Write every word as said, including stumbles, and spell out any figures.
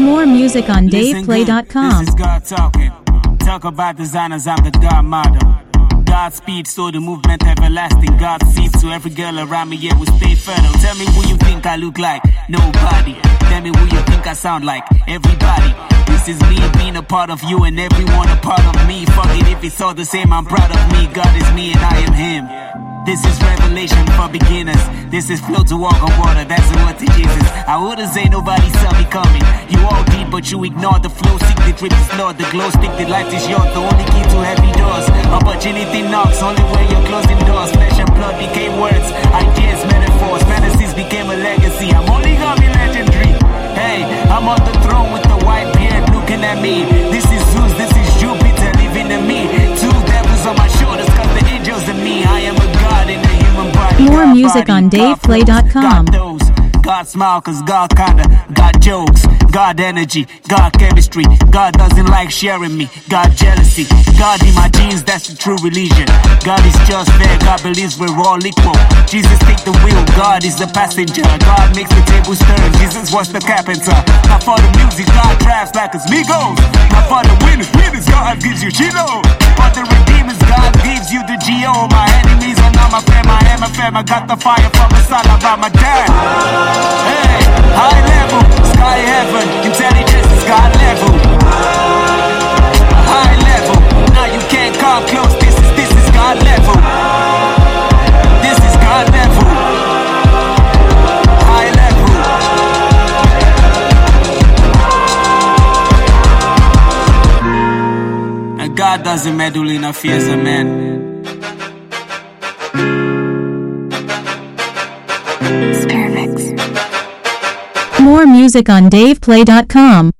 More music on dave Listen play dot good. com. This is God talking. Talk about designers, I'm the God model. Godspeed, so the movement everlasting. God sees to every girl around me, yeah, we stay fertile. Tell me who you think I look like. Nobody. Tell me who you think I sound like. Everybody. This is me being a part of you and everyone a part of me. Fuck it if it's all the same, I'm proud of me. God is me and I am him. This is revelation for beginners. This is flow to walk on water, that's what it is. I wouldn't say nobody saw me coming. You all did, but you ignore the flow. Seek the drip is Lord, the glow stick, the light is yours. The only key to heavy doors. Opportunity knocks, only way you're closing doors. Flesh and blood became words, ideas, metaphors. Fantasies became a legacy. I'm only gonna be legendary. Hey, I'm on the throne with the white beard looking at me. This is Zeus, this is Jupiter living in me. Two devils on my shoulders, cause the angels in me. I am a God in a human body. More God music body, on God dave play dot com. God knows, God smile cause God kinda got jokes. God energy, God chemistry. God doesn't like sharing me. God jealousy. God in my genes, that's the true religion. God is just fair, God believes we're all equal. Jesus take the wheel, God is the passenger. God makes the tables turn, Jesus was the carpenter. Not for the music, God drives like us Migos. Not for the winners, winners, God gives you Chino. For the redeemers, God gives you the G O. My enemies are not my fam, I am a fam. I got the fire from the sun about my dad. Hey, high level, sky heaven. Intelligence is God level. High level. Now you can't come close. This is this is God level. This is God level. High level. And God doesn't meddle in affairs of men. More music on dave play dot com.